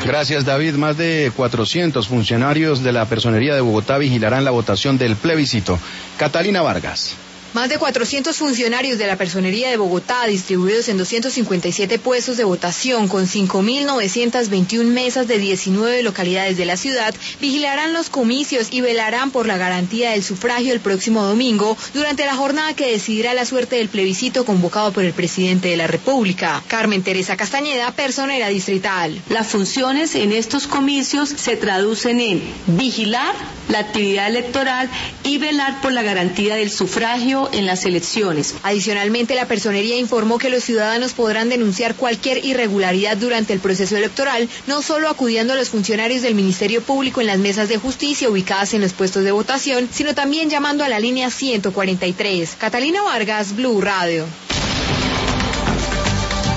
Gracias, David. Más de 400 funcionarios de la Personería de Bogotá vigilarán la votación del plebiscito. Catalina Vargas. Más de 400 funcionarios de la Personería de Bogotá, distribuidos en 257 puestos de votación con 5.921 mesas de 19 localidades de la ciudad, vigilarán los comicios y velarán por la garantía del sufragio el próximo domingo, durante la jornada que decidirá la suerte del plebiscito convocado por el presidente de la República. Carmen Teresa Castañeda, personera distrital. Las funciones en estos comicios se traducen en vigilar la actividad electoral y velar por la garantía del sufragio en las elecciones. Adicionalmente, la Personería informó que los ciudadanos podrán denunciar cualquier irregularidad durante el proceso electoral, no solo acudiendo a los funcionarios del Ministerio Público en las mesas de justicia ubicadas en los puestos de votación, sino también llamando a la línea 143. Catalina Vargas, Blue Radio.